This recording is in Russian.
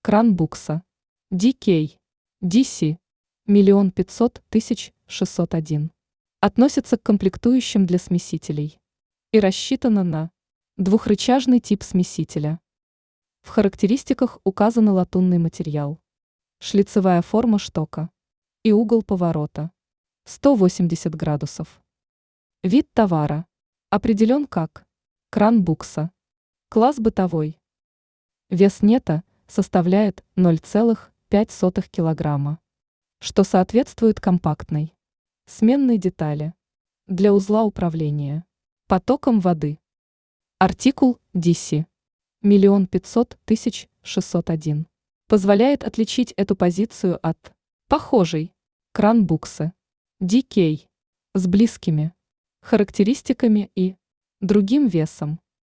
Кран букса. DK. DC. 1 500 601. Относится к комплектующим для смесителей и рассчитана на двухрычажный тип смесителя. В характеристиках указаны латунный материал, шлицевая форма штока и угол поворота 180 градусов. Вид товара определен как кран букса. Класс бытовой. Вес нета составляет 0,5 килограмма, что соответствует компактной сменной детали для узла управления потоком воды. Артикул DC 1 500 601 позволяет отличить эту позицию от похожей кран буксы DK с близкими характеристиками и другим весом.